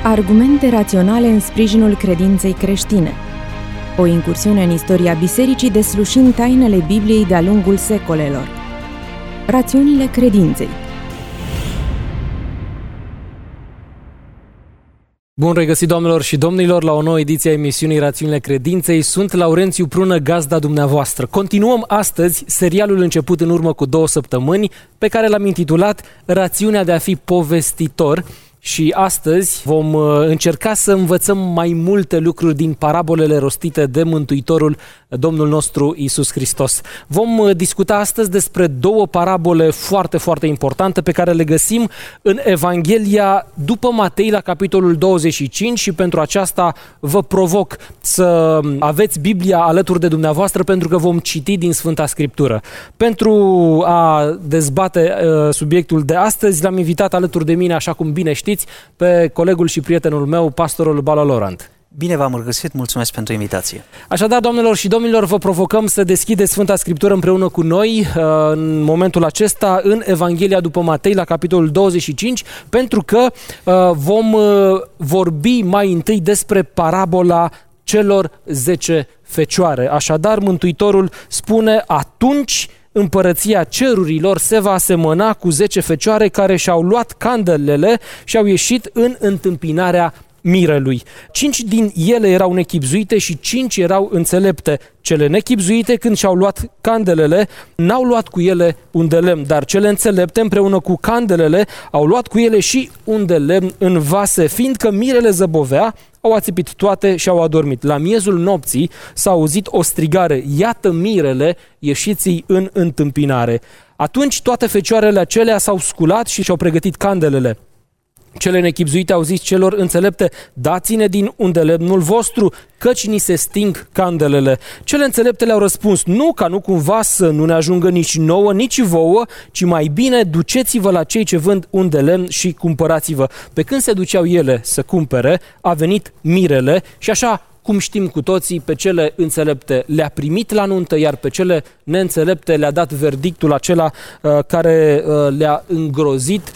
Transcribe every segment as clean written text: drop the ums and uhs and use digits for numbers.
Argumente raționale în sprijinul credinței creștine. O incursiune în istoria bisericii deslușind tainele Bibliei de-a lungul secolelor. Rațiunile credinței. Bun regăsit, doamnelor și domnilor, la o nouă ediție a emisiunii Rațiunile Credinței. Sunt Laurențiu Prună, gazda dumneavoastră. Continuăm astăzi serialul început în urmă cu 2 săptămâni, pe care l-am intitulat Rațiunea de a fi povestitor. Și astăzi vom încerca să învățăm mai multe lucruri din parabolele rostite de Mântuitorul, Domnul nostru Iisus Hristos. Vom discuta astăzi despre 2 parabole foarte, foarte importante pe care le găsim în Evanghelia după Matei la capitolul 25 și pentru aceasta vă provoc să aveți Biblia alături de dumneavoastră pentru că vom citi din Sfânta Scriptură. Pentru a dezbate subiectul de astăzi l-am invitat alături de mine, așa cum bine știți, pe colegul și prietenul meu, pastorul Bala Laurent. Bine v-am regăsit, mulțumesc pentru invitație. Așadar, doamnelor și domnilor, vă provocăm să deschideți Sfânta Scriptură împreună cu noi în momentul acesta în Evanghelia după Matei la capitolul 25, pentru că vom vorbi mai întâi despre parabola celor 10 fecioare. Așadar, Mântuitorul spune: atunci Împărăția cerurilor se va asemăna cu 10 fecioare care și-au luat candelele și au ieșit în întâmpinarea mirelui. 5 din ele erau nechibzuite și 5 erau înțelepte. Cele nechibzuite, când și-au luat candelele, n-au luat cu ele un de lemn, dar cele înțelepte, împreună cu candelele, au luat cu ele și un de lemn în vase, fiindcă mirele zăbovea, au ațipit toate și au adormit. La miezul nopții s-a auzit o strigare: iată mirele, ieșiți-i în întâmpinare. Atunci toate fecioarele acelea s-au sculat și și-au pregătit candelele. Cele nechibzuite au zis celor înțelepte: dați-ne din unde lemnul vostru, căci ni se sting candelele. Cele înțelepte le-au răspuns: nu, ca nu cumva să nu ne ajungă nici nouă, nici vouă, ci mai bine duceți-vă la cei ce vând un de lemn și cumpărați-vă. Pe când se duceau ele să cumpere, a venit mirele și așa cum știm cu toții, pe cele înțelepte le-a primit la nuntă, iar pe cele neînțelepte le-a dat verdictul acela care le-a îngrozit.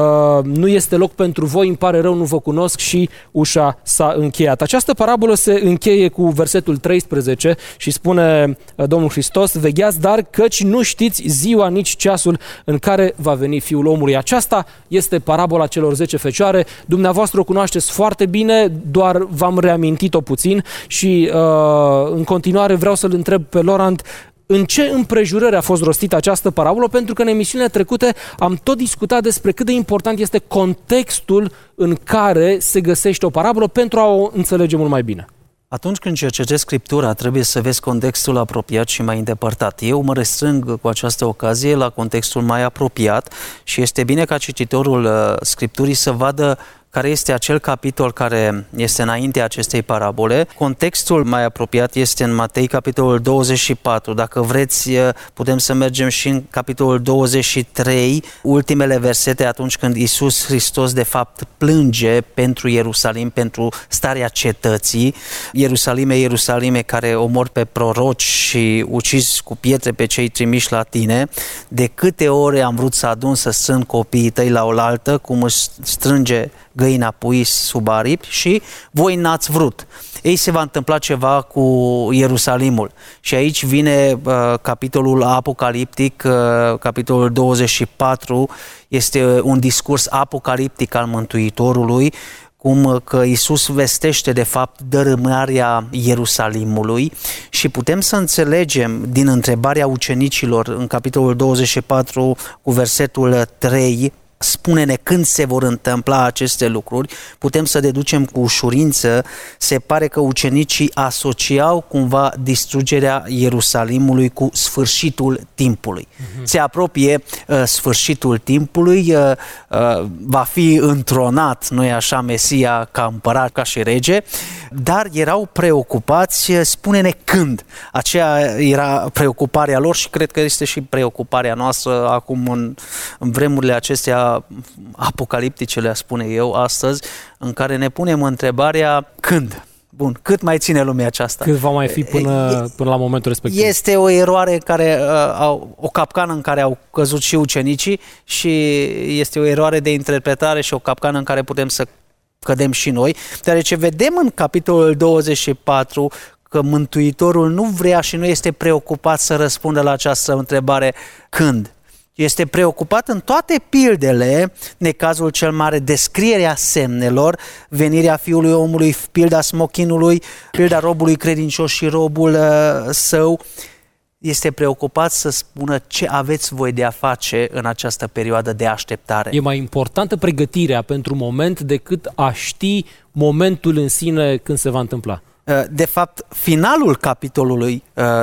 Nu este loc pentru voi, îmi pare rău, nu vă cunosc, și ușa s-a încheiat. Această parabolă se încheie cu versetul 13 și spune Domnul Hristos: vegheați, dar căci nu știți ziua nici ceasul în care va veni Fiul omului. Aceasta este parabola celor 10 fecioare. Dumneavoastră o cunoașteți foarte bine, doar v-am reamintit-o puțin. Și în continuare vreau să-l întreb pe Laurent în ce împrejurări a fost rostită această parabolă, pentru că în emisiunile trecute am tot discutat despre cât de important este contextul în care se găsește o parabolă pentru a o înțelege mult mai bine. Atunci când cercetezi Scriptura, trebuie să vezi contextul apropiat și mai îndepărtat. Eu mă restrâng cu această ocazie la contextul mai apropiat și este bine ca cititorul Scripturii să vadă care este acel capitol care este înaintea acestei parabole. Contextul mai apropiat este în Matei, capitolul 24. Dacă vreți, putem să mergem și în capitolul 23, ultimele versete, atunci când Iisus Hristos, de fapt, plânge pentru Ierusalim, pentru starea cetății. Ierusalime, Ierusalime, care omori pe proroci și ucizi cu pietre pe cei trimiși la tine, de câte ore am vrut să adun, să strâng copiii tăi la oaltă, cum își strânge găina puii sub aripi, și voi n-ați vrut. Ei, se va întâmpla ceva cu Ierusalimul. Și aici vine capitolul apocaliptic, capitolul 24, este un discurs apocaliptic al Mântuitorului, cum că Iisus vestește de fapt dărâmarea Ierusalimului și putem să înțelegem din întrebarea ucenicilor în capitolul 24 cu versetul 3, spune-ne când se vor întâmpla aceste lucruri, putem să deducem cu ușurință, se pare că ucenicii asociau cumva distrugerea Ierusalimului cu sfârșitul timpului. Se apropie sfârșitul timpului, va fi întronat, nu-i așa, Mesia ca împărat, ca și rege, dar erau preocupați, spune-ne când. Aceea era preocuparea lor și cred că este și preocuparea noastră acum în vremurile acestea apocaliptice, le spune eu astăzi, în care ne punem întrebarea când. Bun, cât mai ține lumea aceasta? Cât va mai fi până la momentul respectiv? Este o eroare o capcană în care au căzut și ucenicii și este o eroare de interpretare și o capcană în care putem să cădem și noi, deoarece vedem în capitolul 24 că Mântuitorul nu vrea și nu este preocupat să răspundă la această întrebare când. Este preocupat în toate pildele, necazul cel mare, descrierea semnelor, venirea Fiului Omului, pilda smochinului, pilda robului credincios și robul său. Este preocupat să spună ce aveți voi de a face în această perioadă de așteptare. E mai importantă pregătirea pentru moment decât a ști momentul în sine când se va întâmpla. De fapt, finalul capitolului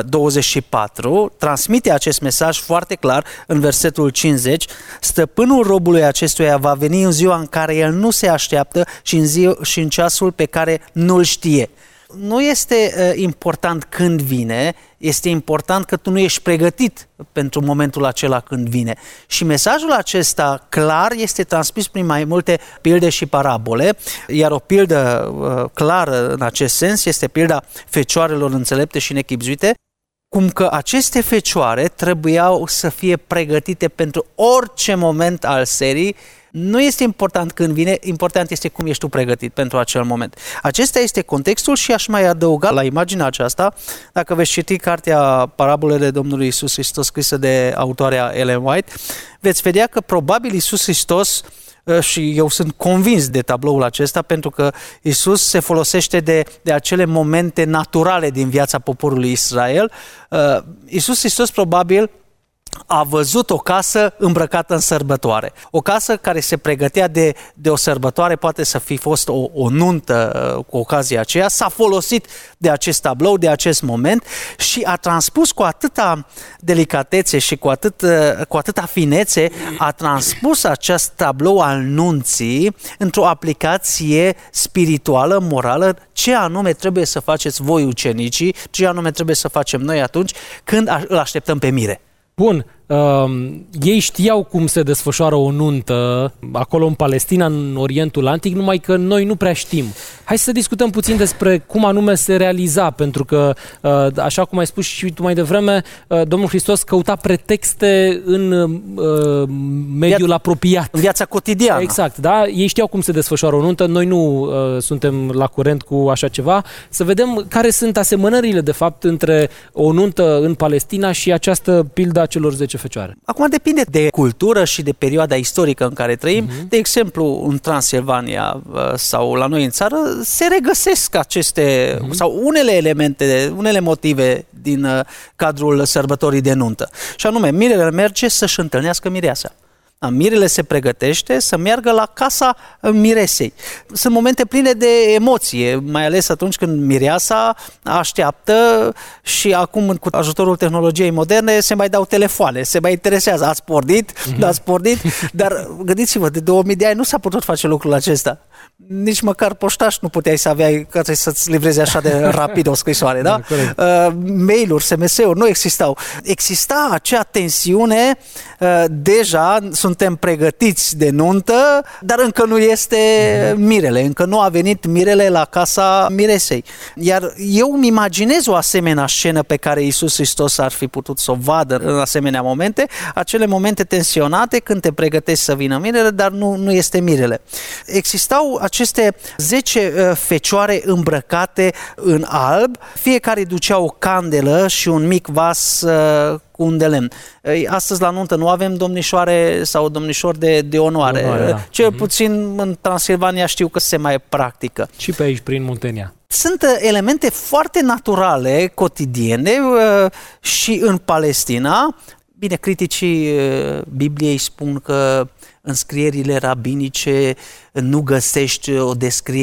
24 transmite acest mesaj foarte clar în versetul 50. Stăpânul robului acestuia va veni în ziua în care el nu se așteaptă și în ceasul pe care nu-l știe. Nu este important când vine, este important că tu nu ești pregătit pentru momentul acela când vine. Și mesajul acesta clar este transmis prin mai multe pilde și parabole, iar o pildă clară în acest sens este pilda fecioarelor înțelepte și nechibzuite, cum că aceste fecioare trebuiau să fie pregătite pentru orice moment al serii. Nu este important când vine, important este cum ești tu pregătit pentru acel moment. Acesta este contextul și aș mai adăuga la imaginea aceasta, dacă veți citi cartea Parabolele Domnului Iisus Hristos scrisă de autoarea Ellen White, veți vedea că probabil Iisus Hristos, și eu sunt convins de tabloul acesta, pentru că Iisus se folosește de acele momente naturale din viața poporului Israel. Iisus Hristos probabil a văzut o casă îmbrăcată în sărbătoare. O casă care se pregătea de o sărbătoare, poate să fi fost o nuntă cu ocazia aceea, s-a folosit de acest tablou, de acest moment și a transpus cu atâta delicatețe și cu atâta finețe, a transpus acest tablou al nunții într-o aplicație spirituală, morală, ce anume trebuie să faceți voi ucenicii, ce anume trebuie să facem noi atunci când îl așteptăm pe mire. Bun, ei știau cum se desfășoară o nuntă acolo în Palestina, în Orientul Antic, numai că noi nu prea știm. Hai să discutăm puțin despre cum anume se realiza, pentru că, așa cum ai spus și tu mai devreme, Domnul Hristos căuta pretexte în mediul apropiat. În viața cotidiană. Exact, da? Ei știau cum se desfășoară o nuntă, noi nu suntem la curent cu așa ceva. Să vedem care sunt asemănările, de fapt, între o nuntă în Palestina și această pildă a celor 10 fecioare. Acum depinde de cultură și de perioada istorică în care trăim. De exemplu, în Transilvania sau la noi în țară se regăsesc aceste sau unele elemente, unele motive din cadrul sărbătorii de nuntă. Și anume, mirele merge să-și întâlnească mireasa. Mirele se pregătește să meargă la casa miresei. Sunt momente pline de emoție, mai ales atunci când mireasa așteaptă și acum, cu ajutorul tehnologiei moderne, se mai dau telefoane, se mai interesează. Ați pornit? Ați pornit? Dar gândiți-vă, de 2000 de ani nu s-a putut face lucrul acesta. Nici măcar poștaș nu puteai să aveai ca să-ți livrezi așa de rapid o scrisoare, da? Mail-uri, SMS-uri nu existau. Exista acea tensiune, deja suntem pregătiți de nuntă, dar încă nu este mirele, încă nu a venit mirele la casa miresei. Iar eu îmi imaginez o asemenea scenă pe care Iisus Hristos ar fi putut să o vadă în asemenea momente, acele momente tensionate când te pregătești să vină mirele, dar nu este mirele. Existau aceste 10 fecioare îmbrăcate în alb, fiecare ducea o candelă și un mic vas cu un de lemn. Astăzi la nuntă nu avem domnișoare sau domnișori de onoare. Da. Cel puțin în Transilvania știu că se mai practică. Și pe aici, prin Muntenia. Sunt elemente foarte naturale, cotidiene și în Palestina. Bine, criticii Bibliei spun că în scrierile rabinice nu găsești o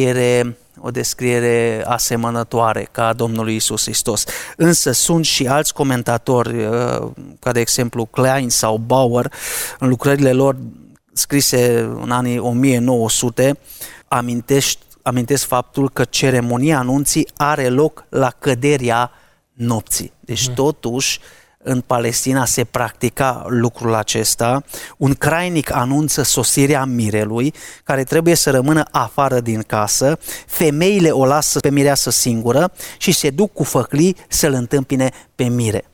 descriere asemănătoare ca a Domnului Iisus Hristos. Însă sunt și alți comentatori, ca de exemplu Klein sau Bauer, în lucrările lor scrise în anii 1900, amintesc faptul că ceremonia anunții are loc la căderea nopții. Deci totuși în Palestina se practica lucrul acesta. Un crainic anunță sosirea mirelui, care trebuie să rămână afară din casă. Femeile o lasă pe mireasă singură și se duc cu făclii să-l întâmpine pe mire.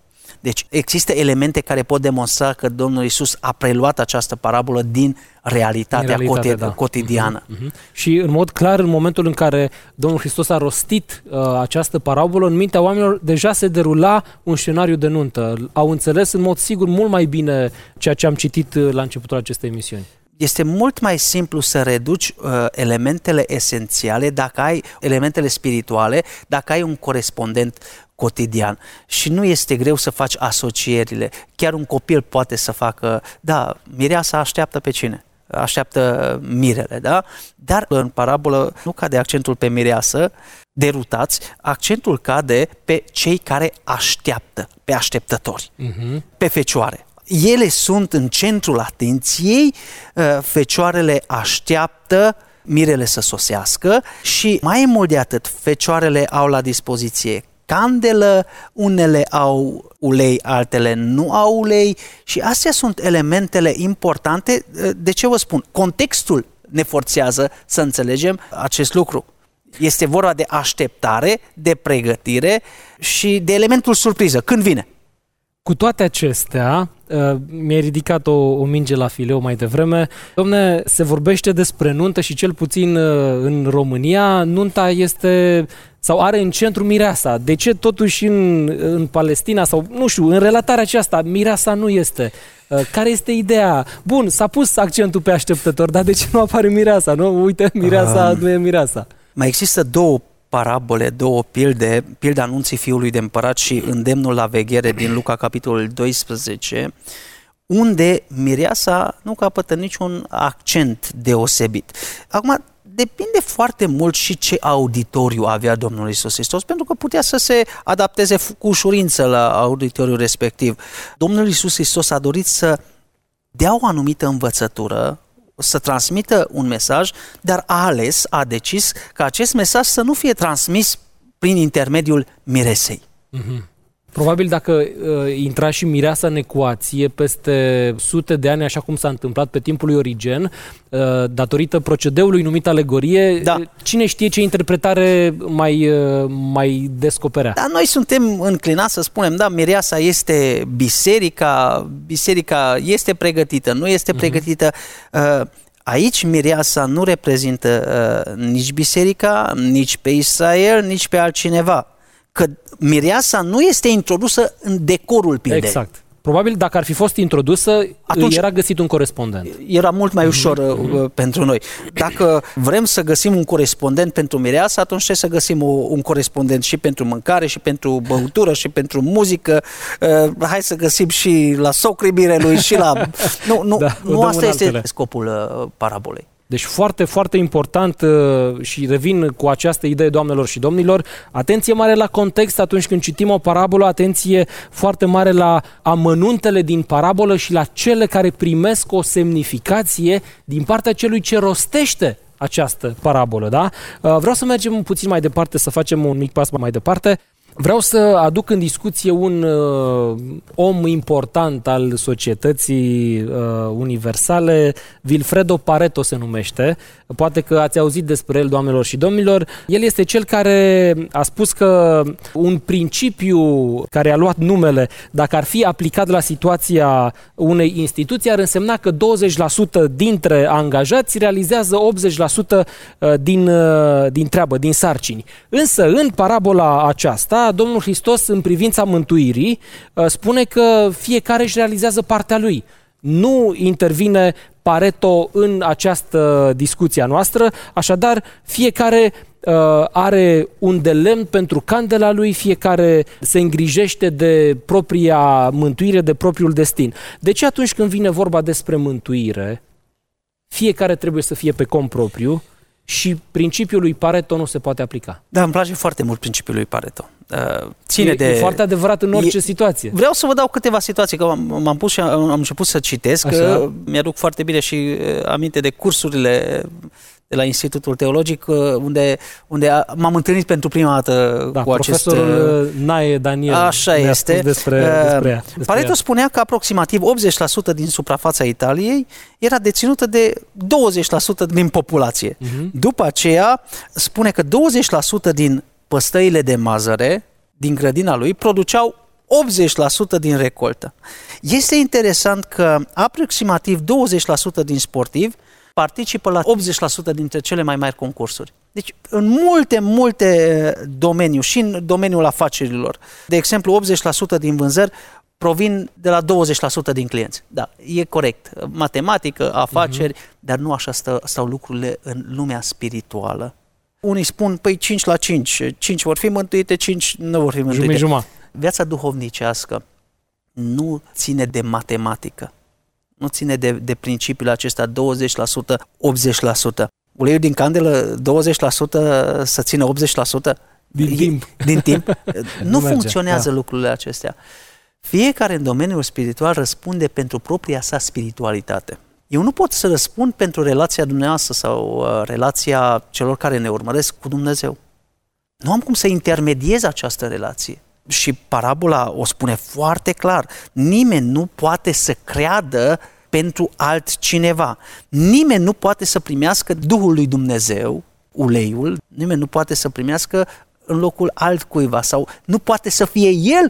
Deci există elemente care pot demonstra că Domnul Iisus a preluat această parabolă din realitatea cotidiană. Și în mod clar, în momentul în care Domnul Hristos a rostit această parabolă, în mintea oamenilor deja se derula un scenariu de nuntă. Au înțeles în mod sigur mult mai bine ceea ce am citit la începutul acestei emisiuni. Este mult mai simplu să reduci elementele esențiale, dacă ai elementele spirituale, dacă ai un corespondent cotidian. Și nu este greu să faci asocierile. Chiar un copil poate să facă, da, mireasa așteaptă pe cine? Așteaptă mirele, da? Dar în parabolă nu cade accentul pe mireasă, derutați, accentul cade pe cei care așteaptă, pe așteptători, pe fecioare. Ele sunt în centrul atenției, fecioarele așteaptă mirele să sosească și mai mult de atât, fecioarele au la dispoziție candelă, unele au ulei, altele nu au ulei și astea sunt elementele importante. De ce vă spun? Contextul ne forțează să înțelegem acest lucru. Este vorba de așteptare, de pregătire și de elementul surpriză. Când vine? Cu toate acestea, mi-ai ridicat o minge la fileu mai devreme. Dom'le, se vorbește despre nuntă și cel puțin în România, nunta este sau are în centru mireasa. De ce totuși în Palestina sau, nu știu, în relatarea aceasta, mireasa nu este? Care este ideea? Bun, s-a pus accentul pe așteptător, dar de ce nu apare mireasa? Nu? Uite, mireasa nu e mireasa. Mai există două parabole, două pilde, pilda anunții fiului de împărat și îndemnul la veghere din Luca capitolul 12, unde mireasa nu capătă niciun accent deosebit. Acum, depinde foarte mult și ce auditoriu avea Domnul Iisus Hristos, pentru că putea să se adapteze cu ușurință la auditoriul respectiv. Domnul Iisus Hristos a dorit să dea o anumită învățătură, să transmită un mesaj, dar a decis ca acest mesaj să nu fie transmis prin intermediul miresei. Probabil dacă intra și mireasa în ecuație peste sute de ani, așa cum s-a întâmplat pe timpul lui Origen, datorită procedeului numit alegorie, cine știe ce interpretare mai descoperea. Dar noi suntem înclinați să spunem, da, mireasa este biserica este pregătită, nu este pregătită. Aici mireasa nu reprezintă nici biserica, nici pe Israel, nici pe altcineva. Că mireasa nu este introdusă în decorul pildei. Exact. Probabil dacă ar fi fost introdusă, atunci era găsit un corespondent. Era mult mai ușor pentru noi. Dacă vrem să găsim un corespondent pentru mireasa, atunci trebuie să găsim un corespondent și pentru mâncare, și pentru băutură, și pentru muzică. Hai să găsim și la socrii mirelui, și la... Nu asta este scopul parabolei. Deci foarte, foarte important și revin cu această idee, doamnelor și domnilor, atenție mare la context atunci când citim o parabolă, atenție foarte mare la amănuntele din parabolă și la cele care primesc o semnificație din partea celui ce rostește această parabolă, da? Vreau să mergem puțin mai departe, să facem un mic pas mai departe. Vreau să aduc în discuție un om important al societății universale, Vilfredo Pareto se numește. Poate că ați auzit despre el, doamnelor și domnilor. El este cel care a spus că un principiu care a luat numele, dacă ar fi aplicat la situația unei instituții, ar însemna că 20% dintre angajați realizează 80% din treabă, din sarcini. Însă, în parabola aceasta, Domnul Hristos, în privința mântuirii, spune că fiecare își realizează partea lui. Nu intervine Pareto în această discuție a noastră, așadar fiecare are un de lemn pentru candela lui, fiecare se îngrijește de propria mântuire, de propriul destin. De ce atunci când vine vorba despre mântuire, fiecare trebuie să fie pe cont propriu și principiul lui Pareto nu se poate aplica? Da, îmi place foarte mult principiul lui Pareto. E foarte adevărat în orice situație. Vreau să vă dau câteva situații, că m-am pus și am început să citesc, că mi-aduc foarte bine și aminte de cursurile de la Institutul Teologic, unde m-am întâlnit pentru prima dată cu acest... Profesorul Nae Daniel. Așa este. Despre Pareto spunea că aproximativ 80% din suprafața Italiei era deținută de 20% din populație. După aceea spune că 20% din păstăile de mazăre din grădina lui produceau 80% din recoltă. Este interesant că aproximativ 20% din sportivi participă la 80% dintre cele mai mari concursuri. Deci în multe domenii și în domeniul afacerilor. De exemplu, 80% din vânzări provin de la 20% din clienți. Da, e corect. Matematică, afaceri, dar nu așa stau lucrurile în lumea spirituală. Unii spun, 5 la 5, 5 vor fi mântuite, 5 nu vor fi mântuite. Jumătate. Viața duhovnicească nu ține de matematică. Nu ține de principiul acesta 20%, 80%. Uleiul din candelă 20% să țină 80%? Din timp. Nu funcționează lucrurile acestea. Fiecare în domeniul spiritual răspunde pentru propria sa spiritualitate. Eu nu pot să răspund pentru relația dumneavoastră sau relația celor care ne urmăresc cu Dumnezeu. Nu am cum să intermediez această relație. Și parabola o spune foarte clar. Nimeni nu poate să creadă pentru altcineva. Nimeni nu poate să primească Duhul lui Dumnezeu, uleiul, nimeni nu poate să primească în locul altcuiva sau nu poate să fie el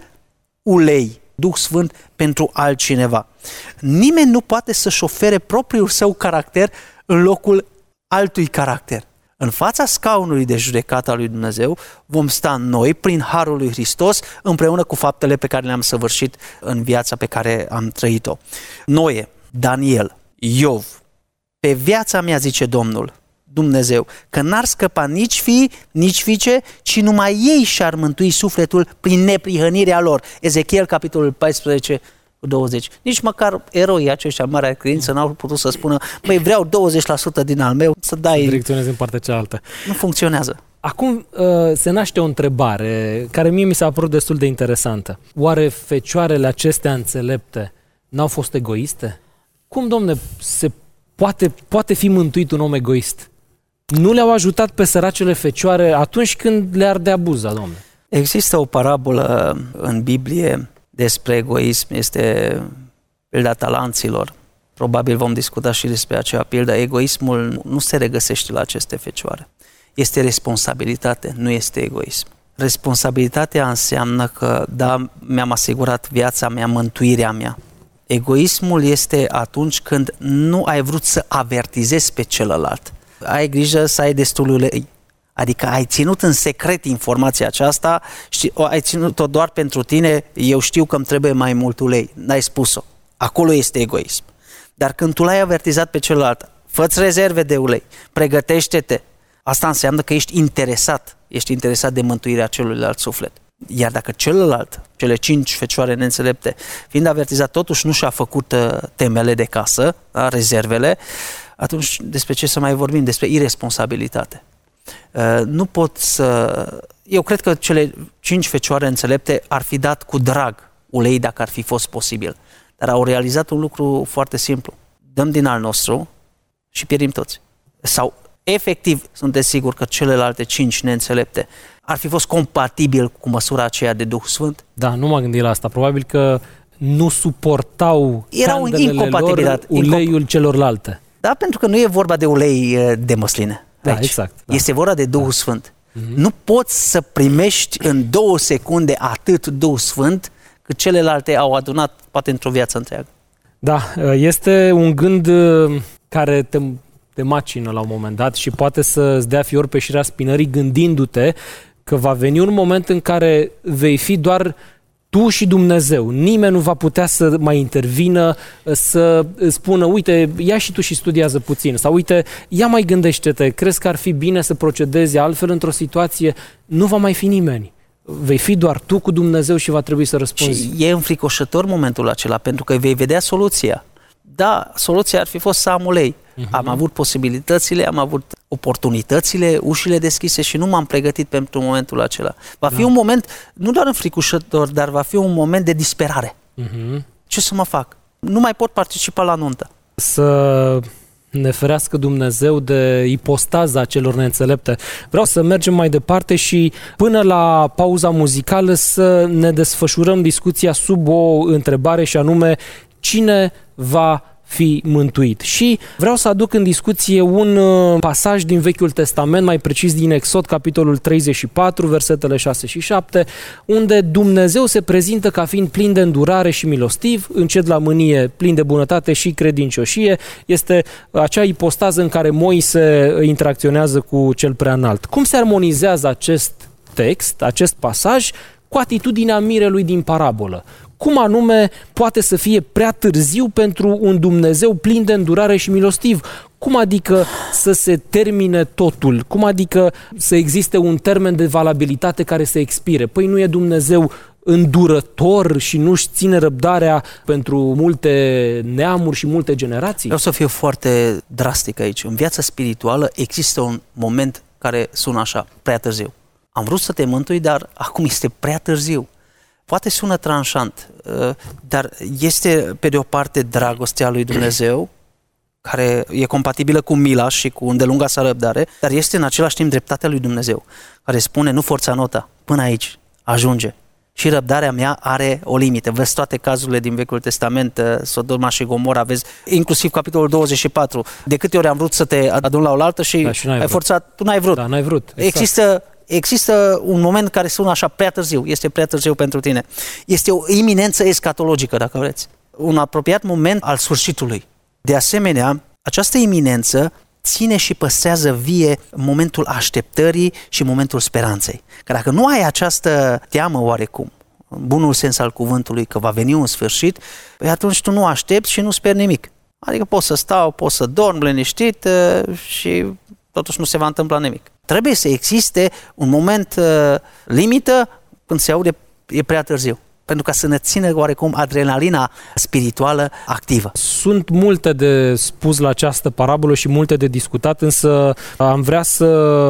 ulei, Duh Sfânt pentru altcineva. Nimeni nu poate să-și ofere propriul său caracter în locul altui caracter. În fața scaunului de judecată al lui Dumnezeu vom sta noi, prin harul lui Hristos, împreună cu faptele pe care le-am săvârșit în viața pe care am trăit-o. Noe, Daniel, Iov, pe viața mea, zice Domnul, Dumnezeu, că n-ar scăpa nici fii, nici fiice, ci numai ei și-ar mântui sufletul prin neprihănirea lor. Ezechiel, capitolul 14, 20. Nici măcar eroii aceștia mari ai credință n-au putut să spună, băi, vreau 20% din al meu să dai... Să direcționezi în partea cealaltă. Nu funcționează. Acum se naște o întrebare care mie mi s-a părut destul de interesantă. Oare fecioarele acestea înțelepte n-au fost egoiste? Cum, domne, se poate fi mântuit un om egoist? Nu le-au ajutat pe săracele fecioare atunci când le ardea buza, domne? Există o parabolă în Biblie despre egoism, este pilda talanților. Probabil vom discuta și despre acea pildă. Egoismul nu se regăsește la aceste fecioare. Este responsabilitate, nu este egoism. Responsabilitatea înseamnă că, da, mi-am asigurat viața mea, mântuirea mea. Egoismul este atunci când nu ai vrut să avertizezi pe celălalt. Ai grijă să ai destul ulei. Adică ai ținut în secret informația aceasta și ai ținut-o doar pentru tine, eu știu că îmi trebuie mai mult ulei. N-ai spus-o. Acolo este egoism. Dar când tu l-ai avertizat pe celălalt, fă-ți rezerve de ulei, pregătește-te. Asta înseamnă că ești interesat de mântuirea celuilalt suflet. Iar dacă celălalt, cele 5 fecioare neînțelepte, fiind avertizat, totuși nu și-a făcut temele de casă, da, rezervele, atunci despre ce să mai vorbim? Despre iresponsabilitate. Nu pot să... Eu cred că cele 5 fecioare înțelepte ar fi dat cu drag ulei dacă ar fi fost posibil. Dar au realizat un lucru foarte simplu. Dăm din al nostru și pierim toți. Sau, efectiv, sunteți siguri că celelalte 5 neînțelepte ar fi fost compatibil cu măsura aceea de Duh Sfânt? Da, nu m-am gândit la asta. Probabil că nu suportau candelele lor uleiul celorlalte. Da, pentru că nu e vorba de ulei de măsline. Da, aici. exact. Da. Este vorba de Duhul Sfânt. Nu poți să primești în 2 secunde atât Duhul Sfânt cât celelalte au adunat poate într-o viață întreagă. Da, este un gând care te macină la un moment dat și poate să-ți dea fior pe șirea spinării gândindu-te că va veni un moment în care vei fi doar tu și Dumnezeu. Nimeni nu va putea să mai intervină, să spună, uite, ia și tu și studiază puțin, sau uite, ia mai gândește-te, crezi că ar fi bine să procedezi altfel într-o situație? Nu va mai fi nimeni. Vei fi doar tu cu Dumnezeu și va trebui să răspunzi. Și e înfricoșător momentul acela, pentru că vei vedea soluția. Da, soluția ar fi fost să am ulei. Am avut posibilitățile, am avut oportunitățile, ușile deschise și nu m-am pregătit pentru momentul acela. Va fi un moment, nu doar înfricoșător, dar va fi un moment de disperare. Ce să mă fac? Nu mai pot participa la nuntă. Să ne ferească Dumnezeu de ipostaza celor neînțelepte. Vreau să mergem mai departe și până la pauza muzicală să ne desfășurăm discuția sub o întrebare și anume, cine va fi mântuit. Și vreau să aduc în discuție un pasaj din Vechiul Testament, mai precis din Exod, capitolul 34, versetele 6 și 7, unde Dumnezeu se prezintă ca fiind plin de îndurare și milostiv, încet la mânie, plin de bunătate și credincioșie. Este acea ipostază în care Moise interacționează cu cel preanalt. Cum se armonizează acest text, acest pasaj, cu atitudinea mirelui din parabolă? Cum anume poate să fie prea târziu pentru un Dumnezeu plin de îndurare și milostiv? Cum adică să se termine totul? Cum adică să existe un termen de valabilitate care să expire? Păi nu e Dumnezeu îndurător și nu-și ține răbdarea pentru multe neamuri și multe generații? Vreau să fiu foarte drastic aici. În viața spirituală există un moment care sună așa, prea târziu. Am vrut să te mântui, dar acum este prea târziu. Poate sună tranșant, dar este pe de o parte dragostea lui Dumnezeu, care e compatibilă cu mila și cu îndelunga sa răbdare, dar este în același timp dreptatea lui Dumnezeu, care spune, nu forța nota, până aici, ajunge. Și răbdarea mea are o limită. Vezi toate cazurile din Vechiul Testament, Sodoma și Gomora, vezi inclusiv capitolul 24. De câte ori am vrut să te adun la oaltă și ai forțat, tu n-ai vrut. Da, n-ai vrut. Exact. Există un moment care sună așa prea târziu, este prea târziu pentru tine. Este o iminență escatologică, dacă vreți. Un apropiat moment al sfârșitului. De asemenea, această iminență ține și păstrează vie momentul așteptării și momentul speranței. Că dacă nu ai această teamă oarecum, în bunul sens al cuvântului, că va veni un sfârșit, păi atunci tu nu aștepți și nu speri nimic. Adică poți să stau, poți să dorm liniștit și totuși nu se va întâmpla nimic. Trebuie să existe un moment limită când se aude e prea târziu, pentru ca să ne țină oarecum adrenalina spirituală activă. Sunt multe de spus la această parabolă și multe de discutat, însă am vrea să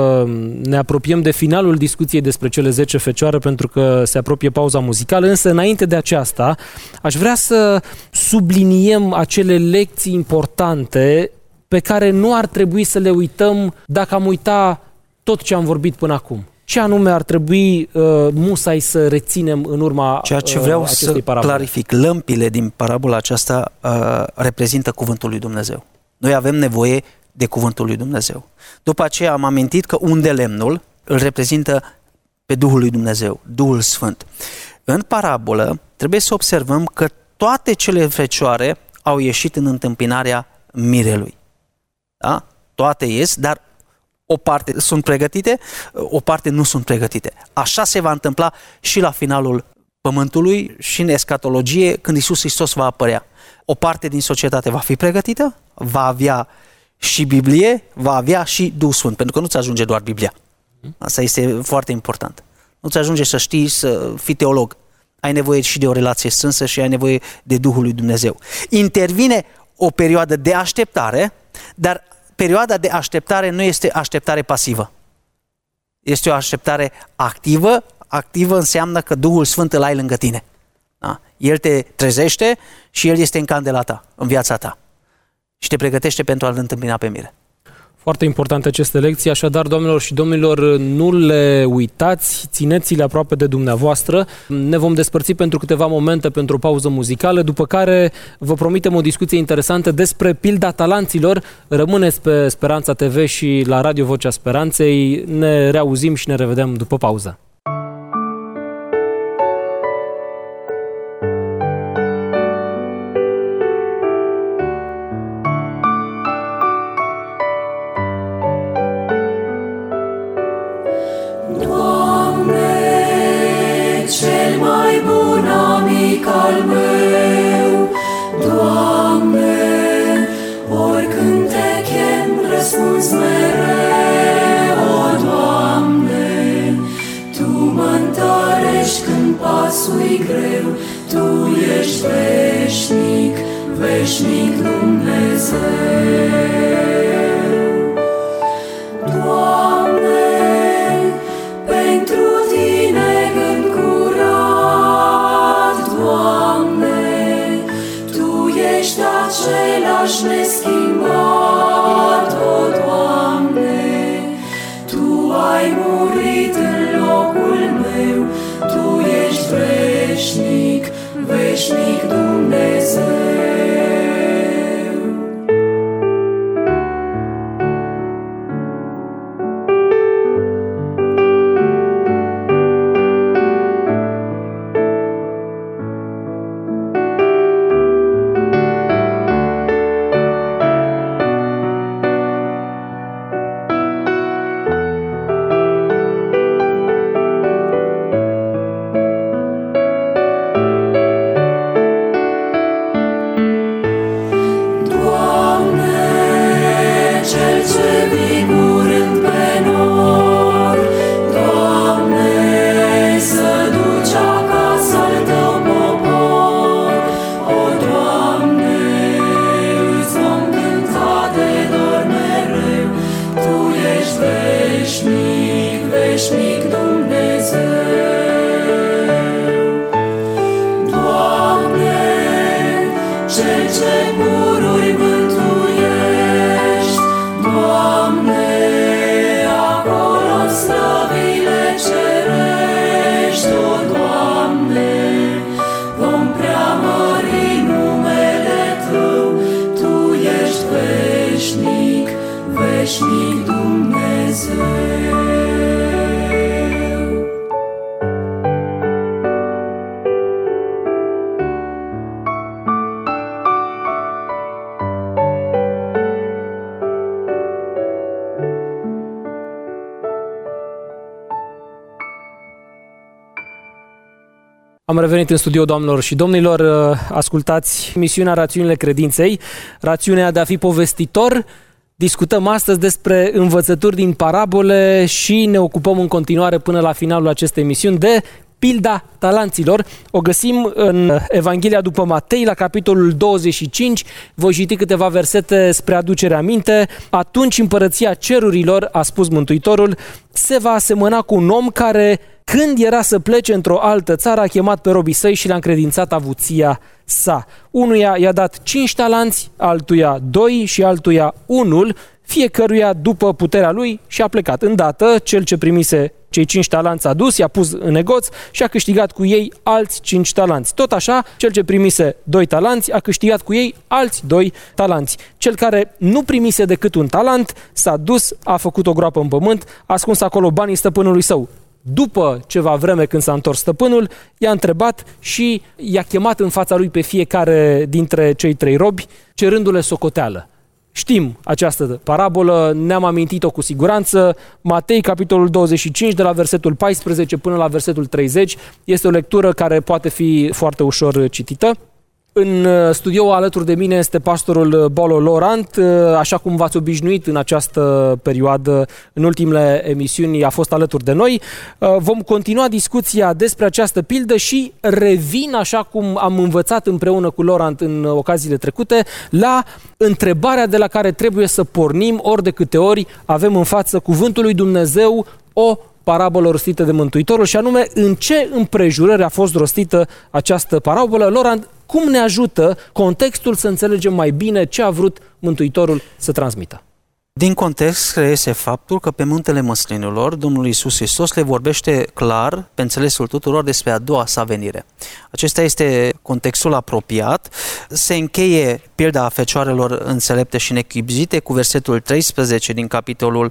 ne apropiem de finalul discuției despre cele 10 fecioare, pentru că se apropie pauza muzicală, însă înainte de aceasta aș vrea să subliniem acele lecții importante pe care nu ar trebui să le uităm dacă am uitat tot ce am vorbit până acum. Ce anume ar trebui musai să reținem în urma ceea ce vreau acestei să clarific, lămpile din parabola aceasta reprezintă cuvântul lui Dumnezeu. Noi avem nevoie de cuvântul lui Dumnezeu. După aceea am amintit că unde lemnul îl reprezintă pe Duhul lui Dumnezeu, Duhul Sfânt. În parabolă trebuie să observăm că toate cele fecioare au ieșit în întâmpinarea mirelui. Da? Toate ies, dar o parte sunt pregătite, o parte nu sunt pregătite. Așa se va întâmpla și la finalul pământului și în escatologie, când Iisus Hristos va apărea. O parte din societate va fi pregătită, va avea și Biblie, va avea și Duhul Sfânt, pentru că nu-ți ajunge doar Biblia. Asta este foarte important. Nu-ți ajunge să știi, să fii teolog. Ai nevoie și de o relație strânsă și ai nevoie de Duhul lui Dumnezeu. Intervine o perioadă de așteptare, dar perioada de așteptare nu este așteptare pasivă. Este o așteptare activă. Activă înseamnă că Duhul Sfânt îl ai lângă tine. Da? El te trezește și El este în candela ta, în viața ta. Și te pregătește pentru a-L întâmpina pe mire. Foarte importante aceste lecții, așadar, doamnelor și domnilor, nu le uitați, țineți-le aproape de dumneavoastră. Ne vom despărți pentru câteva momente pentru o pauză muzicală, după care vă promitem o discuție interesantă despre pilda talanților. Rămâneți pe Speranța TV și la Radio Vocea Speranței. Ne reauzim și ne revedem după pauză. Al meu, Doamne, oricând te chem, răspunzi mereu, o Doamne, Tu mă întărești când pasul-i greu, Tu ești veșnic, veșnic Dumnezeu. Doamne, pentru Tine gând curat, Doamne, Tu ești același neschimbat, o Doamne, Tu ai murit în locul meu, Tu ești veșnic, veșnic Dumnezeu. veșnic Dumnezeu. Doamne, Cel ce pururi mântuiești, Doamne, acolo slăvile cerești, o, Doamne, vom preamări numele Tău, Tu ești veșnic, veșnic Dumnezeu. Am revenit în studio, doamnelor și domnilor. Ascultați emisiunea Rațiunile Credinței, rațiunea de a fi povestitor. Discutăm astăzi despre învățături din parabole și ne ocupăm în continuare până la finalul acestei emisiuni de pilda talanților. O găsim în Evanghelia după Matei, la capitolul 25. Voi citi câteva versete spre aducere aminte. Atunci împărăția cerurilor, a spus Mântuitorul, se va asemăna cu un om care, când era să plece într-o altă țară, a chemat pe robii săi și le-a încredințat avuția sa. Unuia i-a dat 5 talanți, altuia 2 și altuia 1, fiecăruia după puterea lui, și a plecat. Îndată, cel ce primise cei 5 talanți a dus, i-a pus în negoț și a câștigat cu ei alți 5 talanți. Tot așa, cel ce primise 2 talanți a câștigat cu ei alți 2 talanți. Cel care nu primise decât 1 talent s-a dus, a făcut o groapă în pământ, a ascuns acolo banii stăpânului său. După ceva vreme, când s-a întors stăpânul, i-a întrebat și i-a chemat în fața lui pe fiecare dintre cei 3 robi, cerându-le socoteală. Știm această parabolă, ne-am amintit-o cu siguranță. Matei, capitolul 25, de la versetul 14 până la versetul 30, este o lectură care poate fi foarte ușor citită. În studio alături de mine este pastorul Bolo Laurent, așa cum v-ați obișnuit în această perioadă, în ultimele emisiuni a fost alături de noi. Vom continua discuția despre această pildă și revin, așa cum am învățat împreună cu Laurent în ocaziile trecute, la întrebarea de la care trebuie să pornim ori de câte ori avem în față cuvântul lui Dumnezeu o parabolă rostită de Mântuitorul, și anume, în ce împrejurări a fost rostită această parabolă. Laurent, cum ne ajută contextul să înțelegem mai bine ce a vrut Mântuitorul să transmită? Din context reiese faptul că pe Muntele Măslinilor Domnul Iisus Hristos le vorbește clar, pe înțelesul tuturor, despre a doua sa venire. Acesta este contextul apropiat. Se încheie pilda fecioarelor înțelepte și nechibzite cu versetul 13 din capitolul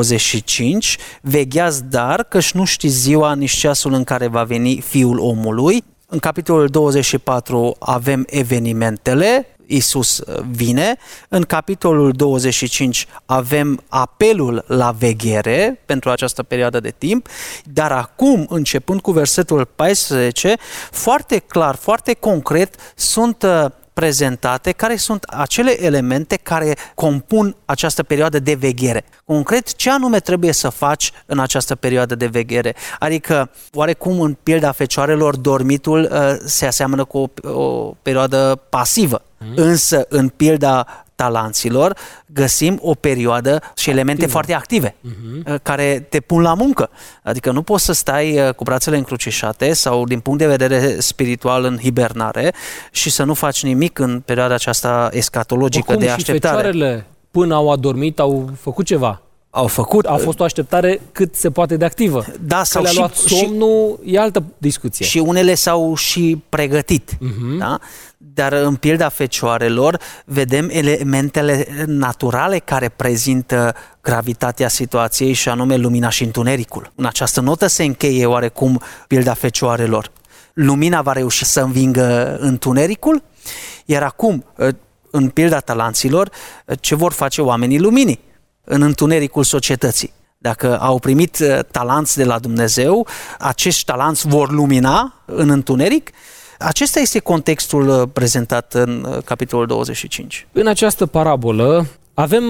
25. Vegheați dar, căci nu știți ziua nici ceasul în care va veni Fiul omului. În capitolul 24 avem evenimentele, Iisus vine. În capitolul 25 avem apelul la veghere pentru această perioadă de timp, dar acum, începând cu versetul 14, foarte clar, foarte concret, sunt prezentate care sunt acele elemente care compun această perioadă de veghere. Concret, ce anume trebuie să faci în această perioadă de veghere? Adică, oarecum în pilda fecioarelor, dormitul se aseamănă cu o perioadă pasivă. Însă, în pilda talanților, găsim o perioadă și elemente foarte active, care te pun la muncă. Adică nu poți să stai cu brațele încrucișate sau, din punct de vedere spiritual, în hibernare și să nu faci nimic în perioada aceasta escatologică de așteptare. Și fecioarele, până au adormit, au făcut ceva. Au făcut. A fost o așteptare cât se poate de activă. Da, sau le-a luat somnul, e altă discuție. Și unele s-au și pregătit. Da? Dar în pilda fecioarelor vedem elementele naturale care prezintă gravitatea situației, și anume lumina și întunericul. În această notă se încheie oarecum pilda fecioarelor. Lumina va reuși să învingă întunericul, iar acum, în pilda talanților, ce vor face oamenii luminii în întunericul societății? Dacă au primit talanți de la Dumnezeu, acești talanți vor lumina în întuneric. Acesta este contextul prezentat în capitolul 25. În această parabolă avem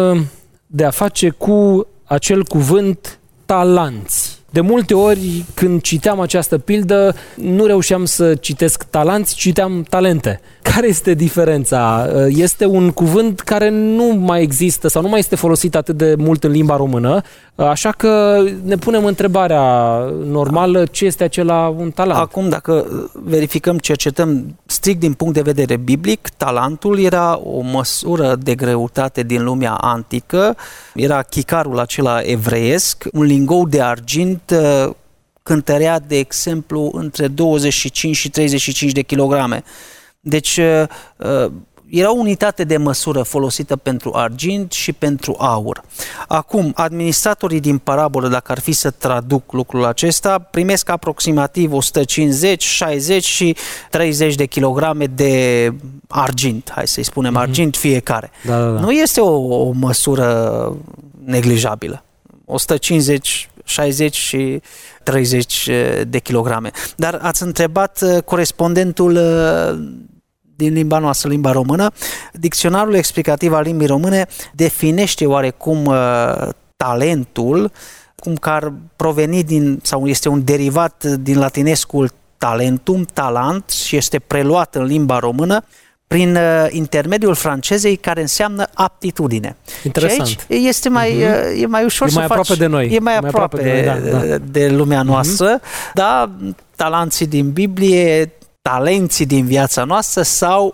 de a face cu acel cuvânt talanți. De multe ori, când citeam această pildă, nu reușeam să citesc talanți, citeam talente. Care este diferența? Este un cuvânt care nu mai există sau nu mai este folosit atât de mult în limba română, așa că ne punem întrebarea normală, ce este acela un talent? Acum, dacă verificăm, cercetăm strict din punct de vedere biblic, talentul era o măsură de greutate din lumea antică, era chicarul acela evreiesc, un lingou de argint cântărea, de exemplu, între 25 și 35 de kilograme. Deci era o unitate de măsură folosită pentru argint și pentru aur. Acum, administratorii din parabolă, dacă ar fi să traduc lucrul acesta, primesc aproximativ 150, 60 și 30 de kilograme de argint, hai să-i spunem argint fiecare. Da. Nu este o măsură neglijabilă. 150, 60 și 30 de kilograme. Dar ați întrebat corespondentul din limba noastră, limba română. Dicționarul explicativ al limbii române definește oarecum talentul, cum că ar proveni din, sau este un derivat din latinescul talentum, talent, și este preluat în limba română prin intermediul francezei, care înseamnă aptitudine. Interesant. Și aici este mai, e mai ușor să faci. Aproape de noi. E mai aproape de noi, de lumea noastră. Da, talenții din Biblie, talenții din viața noastră sau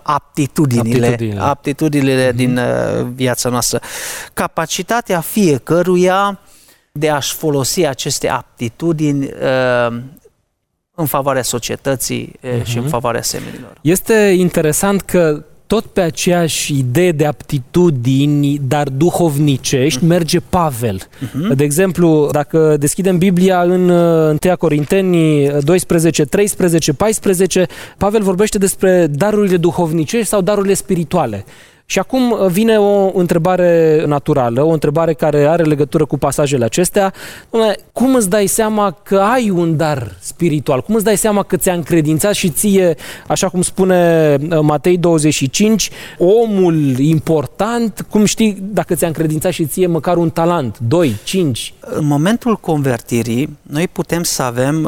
aptitudinile din viața noastră. Capacitatea fiecăruia de a-și folosi aceste aptitudini în favoarea societății și în favoarea semenilor. Este interesant că tot pe aceeași idee de aptitudini, dar duhovnicești, merge Pavel. De exemplu, dacă deschidem Biblia în 1 Corinteni 12, 13, 14, Pavel vorbește despre darurile duhovnicești sau darurile spirituale. Și acum vine o întrebare naturală, o întrebare care are legătură cu pasajele acestea. Cum îți dai seama că ai un dar spiritual? Cum îți dai seama că ți-a încredințat și ție, așa cum spune Matei 25, omul important, cum știi dacă ți-a încredințat și ție măcar un talent, 2, 5? În momentul convertirii, noi putem să avem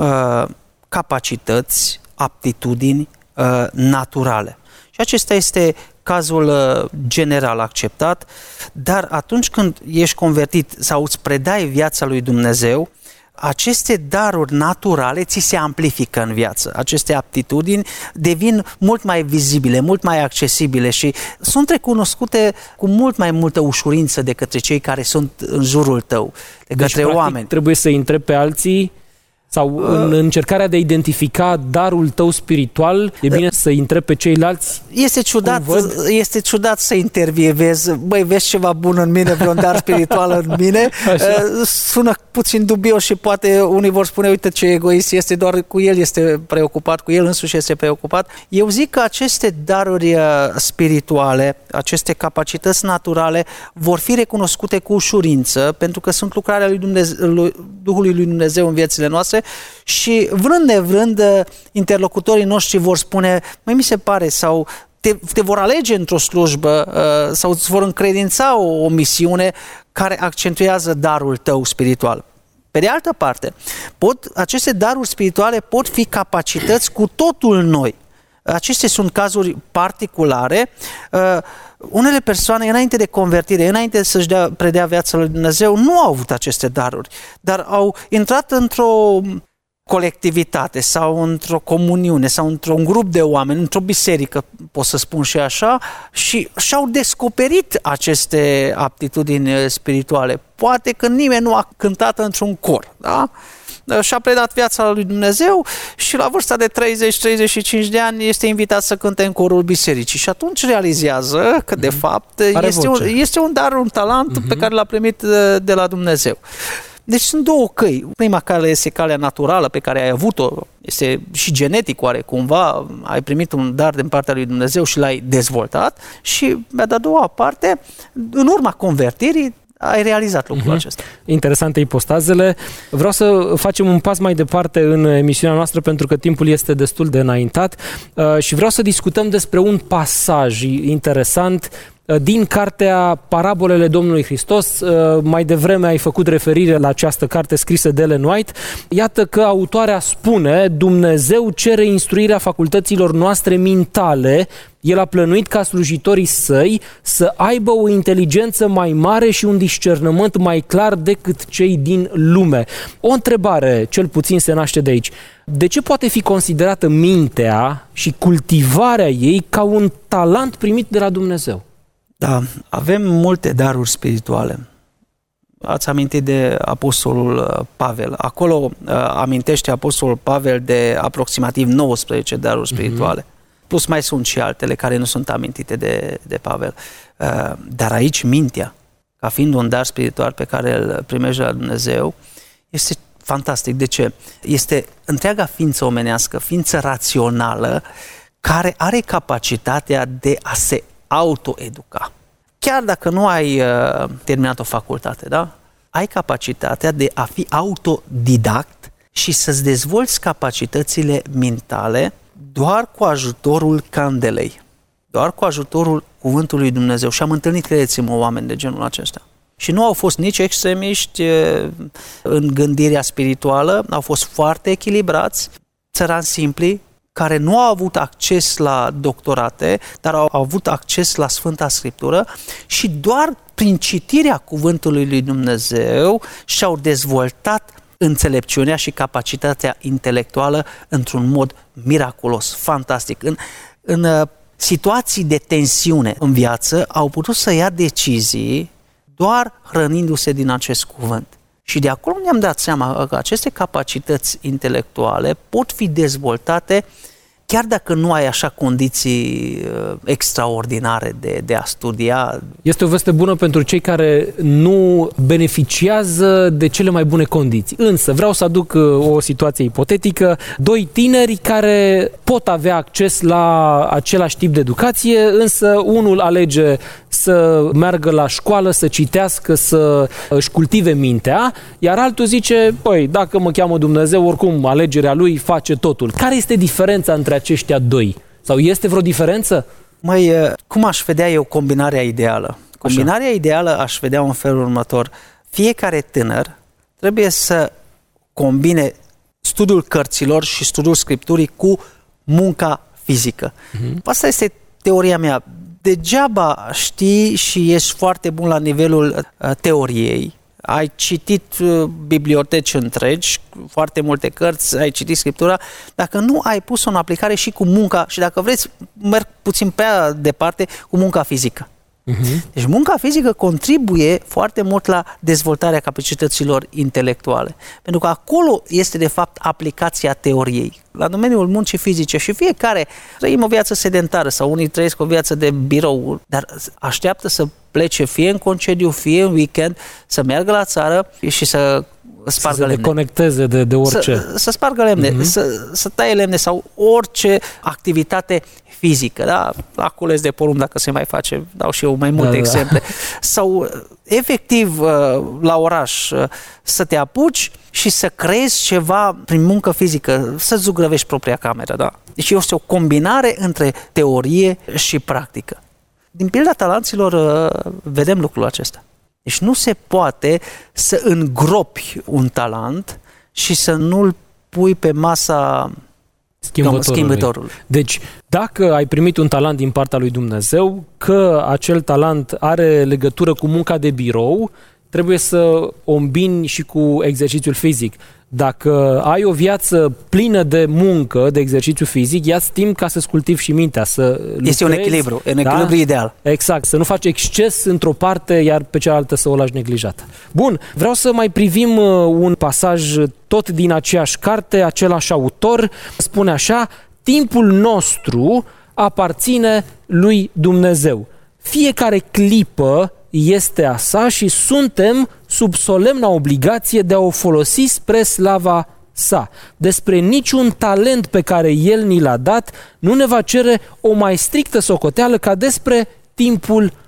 capacități, aptitudini naturale. Și acesta este cazul general acceptat, dar atunci când ești convertit sau îți predai viața lui Dumnezeu, aceste daruri naturale ți se amplifică în viață. Aceste aptitudini devin mult mai vizibile, mult mai accesibile și sunt recunoscute cu mult mai multă ușurință de către cei care sunt în jurul tău, de către oameni. Trebuie să întrebi pe alții sau în încercarea de a identifica darul tău spiritual, e bine să-i întrebi pe ceilalți? Este ciudat să intervievezi, vezi ceva bun în mine, vreun dar spiritual în mine. Sună puțin dubios și poate unii vor spune, uite ce egoist este, doar cu el este preocupat, cu el însuși este preocupat. Eu zic că aceste daruri spirituale, aceste capacități naturale vor fi recunoscute cu ușurință, pentru că sunt lucrarea lui Duhului lui Dumnezeu în viețile noastre. Și vrând nevrând, interlocutorii noștri vor spune, mi se pare, sau te vor alege într-o slujbă sau îți vor încredința o misiune care accentuează darul tău spiritual. Pe de altă parte, aceste daruri spirituale pot fi capacități cu totul noi. Acestea sunt cazuri particulare. Unele persoane, înainte de convertire, înainte să-și predea viața lui Dumnezeu, nu au avut aceste daruri, dar au intrat într-o colectivitate sau într-o comuniune sau într-un grup de oameni, într-o biserică, pot să spun și așa, și și-au descoperit aceste aptitudini spirituale. Poate că nimeni nu a cântat într-un cor, da? Și-a predat viața lui Dumnezeu și la vârsta de 30-35 de ani este invitat să cânte în corul bisericii. Și atunci realizează că, de fapt, este un dar, un talent pe care l-a primit de la Dumnezeu. Deci sunt două căi. Prima cale este calea naturală pe care ai avut-o, este și genetic oare cumva, ai primit un dar din partea lui Dumnezeu și l-ai dezvoltat, și de-a doua parte, în urma convertirii, ai realizat lucrul acesta. Interesante ipostazele. Vreau să facem un pas mai departe în emisiunea noastră pentru că timpul este destul de înaintat și vreau să discutăm despre un pasaj interesant din cartea Parabolele Domnului Hristos. Mai devreme ai făcut referire la această carte scrisă de Ellen White. Iată că autoarea spune: Dumnezeu cere instruirea facultăților noastre mintale. El a plănuit ca slujitorii săi să aibă o inteligență mai mare și un discernământ mai clar decât cei din lume. O întrebare, cel puțin, se naște de aici. De ce poate fi considerată mintea și cultivarea ei ca un talent primit de la Dumnezeu? Da, avem multe daruri spirituale. Ați amintit de Apostolul Pavel. Acolo amintește Apostolul Pavel de aproximativ 19 daruri spirituale. Plus mai sunt și altele care nu sunt amintite de Pavel. Dar aici mintea, ca fiind un dar spiritual pe care îl primești de la Dumnezeu, este fantastic. De ce? Este întreaga ființă omenească, ființă rațională, care are capacitatea de a se autoeduca. Chiar dacă nu ai terminat o facultate, da? Ai capacitatea de a fi autodidact și să-ți dezvolți capacitățile mentale doar cu ajutorul candelei, doar cu ajutorul cuvântului lui Dumnezeu. Și am întâlnit, credeți-mă, oameni de genul acesta. Și nu au fost nici extremiști în gândirea spirituală, au fost foarte echilibrați, țărani simpli, care nu au avut acces la doctorate, dar au avut acces la Sfânta Scriptură și doar prin citirea cuvântului lui Dumnezeu și-au dezvoltat înțelepciunea și capacitatea intelectuală într-un mod miraculos, fantastic. În situații de tensiune în viață au putut să ia decizii doar hrănindu-se din acest cuvânt. Și de acolo ne-am dat seama că aceste capacități intelectuale pot fi dezvoltate chiar dacă nu ai așa condiții extraordinare de a studia. Este o veste bună pentru cei care nu beneficiază de cele mai bune condiții. Însă vreau să aduc o situație ipotetică. Doi tineri care pot avea acces la același tip de educație, însă unul alege să meargă la școală, să citească, să își cultive mintea, iar altul zice: păi, dacă mă cheamă Dumnezeu, oricum alegerea lui face totul. Care este diferența între aceștia doi? Sau este vreo diferență? Măi, cum aș vedea eu combinarea ideală? Combinarea ideală aș vedea în felul următor. Fiecare tânăr trebuie să combine studiul cărților și studiul Scripturii cu munca fizică. Asta este teoria mea. Degeaba știi și ești foarte bun la nivelul teoriei, ai citit biblioteci întregi, foarte multe cărți, ai citit Scriptura, dacă nu ai pus-o în aplicare și cu munca, și dacă vreți, merg puțin pe departe, cu munca fizică. Deci munca fizică contribuie foarte mult la dezvoltarea capacităților intelectuale. Pentru că acolo este de fapt aplicația teoriei. La domeniul muncii fizice și fiecare trăim o viață sedentară sau unii trăiesc o viață de birou, dar așteaptă să plece fie în concediu, fie în weekend, să meargă la țară și să spargă lemne. Să se deconecteze de orice. Să spargă lemne, să taie lemne sau orice activitate fizică, da? La cules de porumb, dacă se mai face, dau și eu mai multe exemple. Sau efectiv la oraș să te apuci și să creezi ceva prin muncă fizică, să zugrăvești propria cameră, da? Deci este o combinare între teorie și practică. Din pilda talanților vedem lucrul acesta. Deci nu se poate să îngropi un talent și să nu-l pui pe masa schimbătorului. Deci, dacă ai primit un talent din partea lui Dumnezeu, că acel talent are legătură cu munca de birou, trebuie să o îmbini și cu exercițiul fizic. Dacă ai o viață plină de muncă, de exercițiu fizic, ia-ți timp ca să-ți cultivi și mintea, să lucrezi. Este un echilibru ideal. Exact, să nu faci exces într-o parte, iar pe cealaltă să o lași neglijată. Bun, vreau să mai privim un pasaj tot din aceeași carte, același autor, spune așa: timpul nostru aparține lui Dumnezeu. Fiecare clipă este a sa și suntem sub solemna obligație de a o folosi spre slava sa. Despre niciun talent pe care El ni l-a dat nu ne va cere o mai strictă socoteală ca despre timpul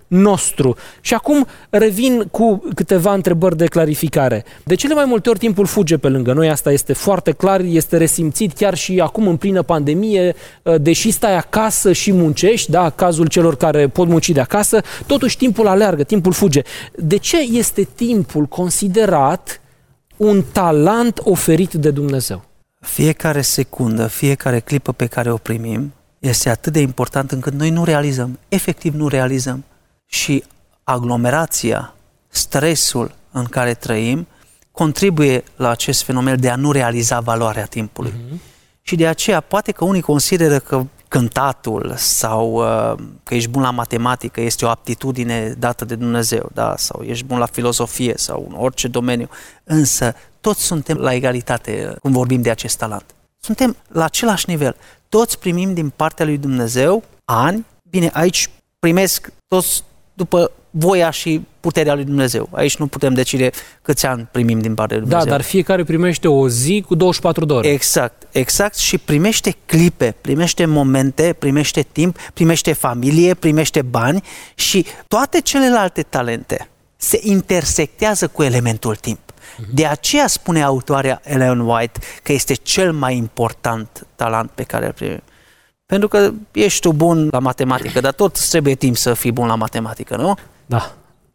nostru. Și acum revin cu câteva întrebări de clarificare. De cele mai multe ori timpul fuge pe lângă noi, asta este foarte clar, este resimțit chiar și acum în plină pandemie, deși stai acasă și muncești, da, cazul celor care pot munci de acasă, totuși timpul aleargă, timpul fuge. De ce este timpul considerat un talent oferit de Dumnezeu? Fiecare secundă, fiecare clipă pe care o primim este atât de important încât noi nu realizăm, efectiv nu realizăm. Și aglomerația, stresul în care trăim, contribuie la acest fenomen de a nu realiza valoarea timpului. Și de aceea, poate că unii consideră că cântatul sau că ești bun la matematică este o aptitudine dată de Dumnezeu, da? Sau ești bun la filozofie sau în orice domeniu, însă toți suntem la egalitate când vorbim de acest talent. Suntem la același nivel. Toți primim din partea lui Dumnezeu ani. Bine, aici primesc toți după voia și puterea lui Dumnezeu. Aici nu putem decide câți ani primim din partea lui Dumnezeu. Da, dar fiecare primește o zi cu 24 de ore. Exact. Și primește clipe, primește momente, primește timp, primește familie, primește bani și toate celelalte talente se intersectează cu elementul timp. De aceea spune autoarea Ellen White că este cel mai important talent pe care îl primim. Pentru că ești tu bun la matematică, dar tot trebuie timp să fii bun la matematică, nu? Da,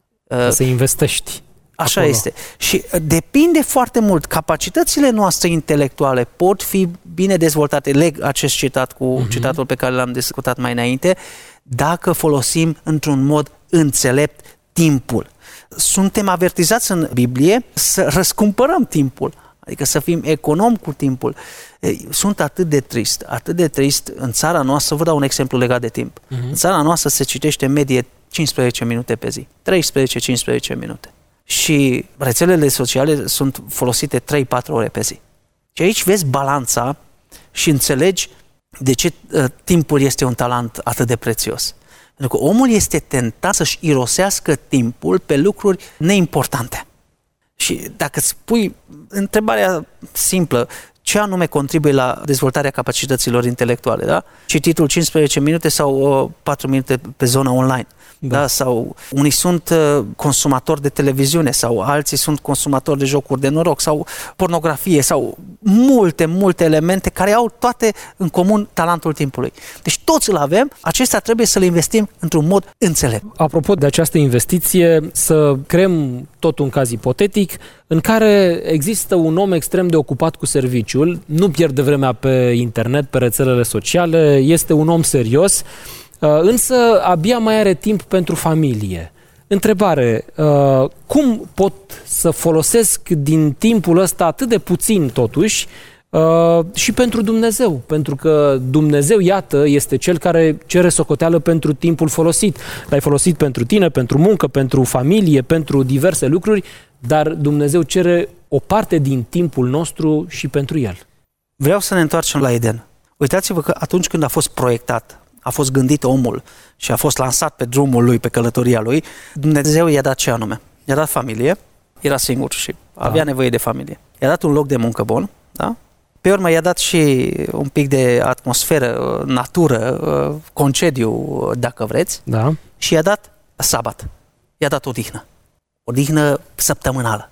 să investești. Așa acolo. este. Și depinde foarte mult. Capacitățile noastre intelectuale pot fi bine dezvoltate. Leg acest citat cu citatul pe care l-am discutat mai înainte, dacă folosim într-un mod înțelept timpul. Suntem avertizați în Biblie să răscumpărăm timpul, adică să fim economi cu timpul. Sunt atât de trist în țara noastră, vă dau un exemplu legat de timp. În țara noastră se citește în medie 15 minute pe zi, 13-15 minute. Și rețelele sociale sunt folosite 3-4 ore pe zi. Și aici vezi balanța și înțelegi de ce timpul este un talent atât de prețios. Pentru că omul este tentat să-și irosească timpul pe lucruri neimportante. Și dacă îți pui întrebarea simplă, ce anume contribuie la dezvoltarea capacităților intelectuale, da? Cititul 15 minute sau 4 minute pe zona online. Da? Sau unii sunt consumatori de televiziune sau alții sunt consumatori de jocuri de noroc sau pornografie sau multe elemente care au toate în comun talentul timpului. Deci toți îl avem, acesta trebuie să le investim într-un mod înțelept. Apropo de această investiție, să creăm tot un caz ipotetic în care există un om extrem de ocupat cu serviciul, nu pierde vremea pe internet, pe rețelele sociale, este un om serios, însă abia mai are timp pentru familie. Întrebare, cum pot să folosesc din timpul ăsta atât de puțin totuși și pentru Dumnezeu? Pentru că Dumnezeu, iată, este Cel care cere socoteală pentru timpul folosit. L-ai folosit pentru tine, pentru muncă, pentru familie, pentru diverse lucruri, dar Dumnezeu cere o parte din timpul nostru și pentru El. Vreau să ne întoarcem la Eden. Uitați-vă că atunci când a fost proiectat, a fost gândit omul și a fost lansat pe drumul lui, pe călătoria lui, Dumnezeu i-a dat ce anume? I-a dat familie, era singur și avea nevoie de familie. I-a dat un loc de muncă bun, da? Pe urmă i-a dat și un pic de atmosferă, natură, concediu, dacă vreți, da. Și i-a dat sabat, i-a dat odihnă săptămânală.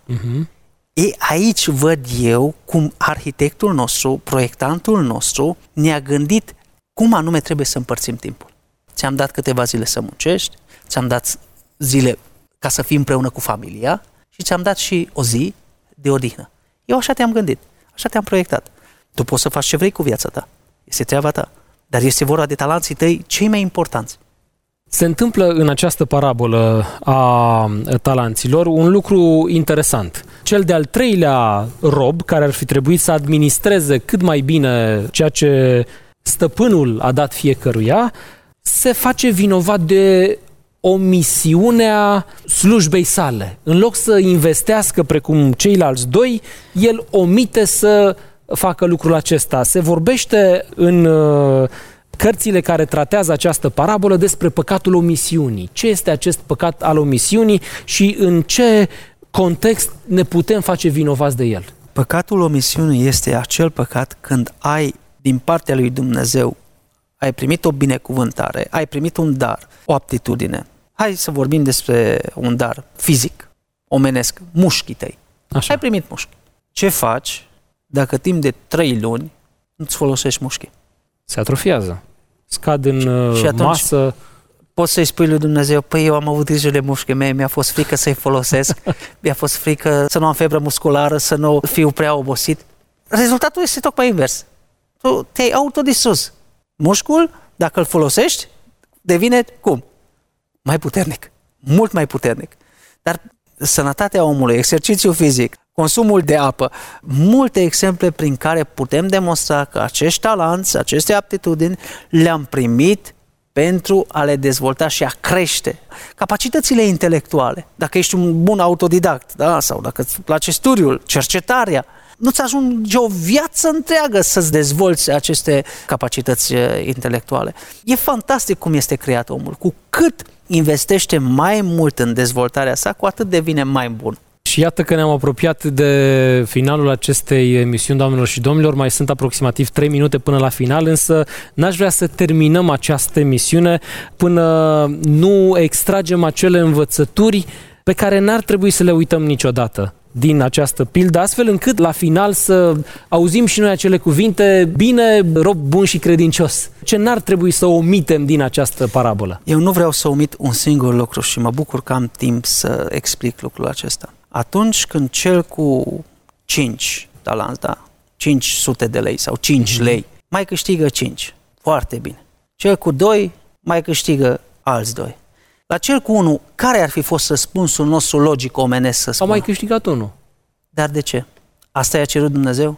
Aici văd eu cum arhitectul nostru, proiectantul nostru ne-a gândit cum anume trebuie să împărțim timpul. Ți-am dat câteva zile să muncești, ți-am dat zile ca să fii împreună cu familia și ți-am dat și o zi de odihnă. Eu așa te-am gândit, așa te-am proiectat. Tu poți să faci ce vrei cu viața ta, este treaba ta, dar este vorba de talenții tăi cei mai importanți. Se întâmplă în această parabolă a talanților un lucru interesant. Cel de-al treilea rob, care ar fi trebuit să administreze cât mai bine ceea ce stăpânul a dat fiecăruia, se face vinovat de omisiunea slujbei sale. În loc să investească precum ceilalți doi, el omite să facă lucrul acesta. Se vorbește în cărțile care tratează această parabolă despre păcatul omisiunii. Ce este acest păcat al omisiunii și în ce context ne putem face vinovați de el? Păcatul omisiunii este acel păcat când ai din partea lui Dumnezeu, ai primit o binecuvântare, ai primit un dar, o aptitudine. Hai să vorbim despre un dar fizic, omenesc, mușchii tăi. Așa. Ai primit mușchi. Ce faci dacă timp de 3 luni nu-ți folosești mușchii? Se atrofiază. Scad în Și atunci masă. poți să-i spui lui Dumnezeu, păi eu am avut grijă de mușchii mei, mi-a fost frică să-i folosesc, mi-a fost frică să nu am febră musculară, să nu fiu prea obosit. Rezultatul este tocmai invers. Tu te-ai autodistrus. Mușchiul, dacă îl folosești, devine cum? Mai puternic. Mult mai puternic. Dar sănătatea omului, exercițiul fizic, consumul de apă, multe exemple prin care putem demonstra că acești talanți, aceste aptitudini le-am primit pentru a le dezvolta și a crește. Capacitățile intelectuale, dacă ești un bun autodidact, da? Sau dacă îți place studiul, cercetarea, nu-ți ajunge o viață întreagă să-ți dezvolți aceste capacități intelectuale. E fantastic cum este creat omul. Cu cât investește mai mult în dezvoltarea sa, cu atât devine mai bun. Și iată că ne-am apropiat de finalul acestei emisiuni, doamnelor și domnilor. Mai sunt aproximativ 3 minute până la final, însă n-aș vrea să terminăm această emisiune până nu extragem acele învățături pe care n-ar trebui să le uităm niciodată din această pildă, astfel încât la final să auzim și noi acele cuvinte: bine, rob bun și credincios. Ce n-ar trebui să omitem din această parabolă? Eu nu vreau să omit un singur lucru și mă bucur că am timp să explic lucrul acesta. Atunci când cel cu 5 talanți, da, 500 de lei sau 5 lei, mai câștigă 5. Foarte bine. Cel cu 2 mai câștigă alți 2. La cel cu 1, care ar fi fost răspunsul nostru logic omenesc să spună? Au mai câștigat unul. Dar de ce? Asta i-a cerut Dumnezeu?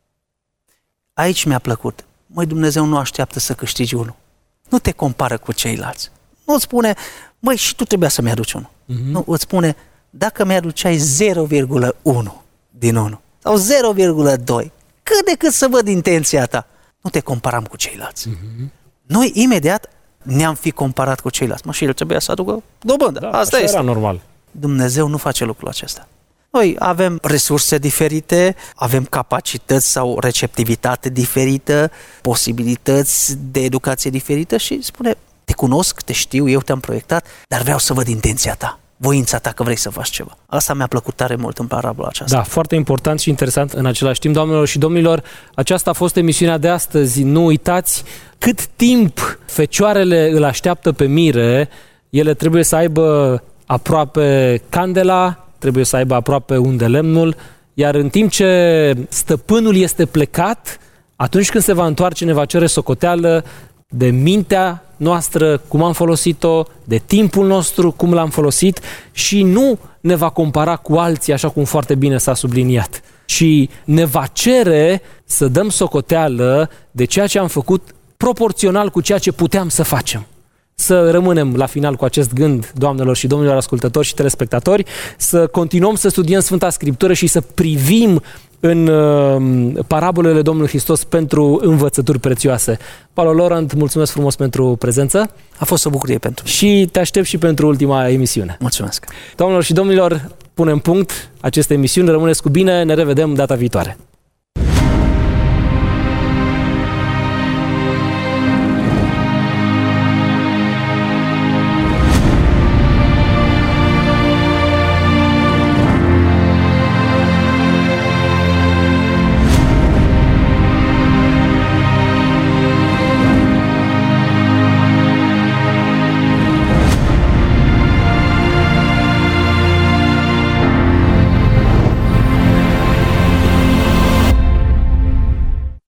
Aici mi-a plăcut. Măi, Dumnezeu nu așteaptă să câștigi unul. Nu te compară cu ceilalți. Nu îți spune, măi, și tu trebuia să-mi aduci unul. Nu, îți spune, dacă mi-aduceai 0,1 din 1 sau 0,2, cât de cât să văd intenția ta, nu te comparam cu ceilalți. Noi imediat ne-am fi comparat cu ceilalți. Mă, și el trebuia să aducă dobândă. Da, asta așa este. era normal. Dumnezeu nu face lucrul acesta. Noi avem resurse diferite, avem capacități sau receptivitate diferită, posibilități de educație diferită și spune, te cunosc, te știu, eu te-am proiectat, dar vreau să văd intenția ta, voința ta că vrei să faci ceva. Asta mi-a plăcut tare mult în parabola aceasta. Da, foarte important și interesant în același timp. Doamnelor și domnilor, aceasta a fost emisiunea de astăzi. Nu uitați cât timp fecioarele îl așteaptă pe mire, ele trebuie să aibă aproape candela, trebuie să aibă aproape unde lemnul, iar în timp ce stăpânul este plecat, atunci când se va întoarce, ne va cere socoteală de mintea noastră, cum am folosit-o, de timpul nostru, cum l-am folosit, și nu ne va compara cu alții, așa cum foarte bine s-a subliniat, și ne va cere să dăm socoteală de ceea ce am făcut proporțional cu ceea ce puteam să facem. Să rămânem la final cu acest gând, doamnelor și domnilor ascultători și telespectatori, să continuăm să studiem Sfânta Scriptură și să privim în parabolele Domnului Hristos pentru învățături prețioase. Paolo Laurent, mulțumesc frumos pentru prezență. A fost o bucurie pentru mine. Și te aștept și pentru ultima emisiune. Mulțumesc. Doamnelor și domnilor, punem punct acestei emisiuni, rămâneți cu bine, ne revedem data viitoare.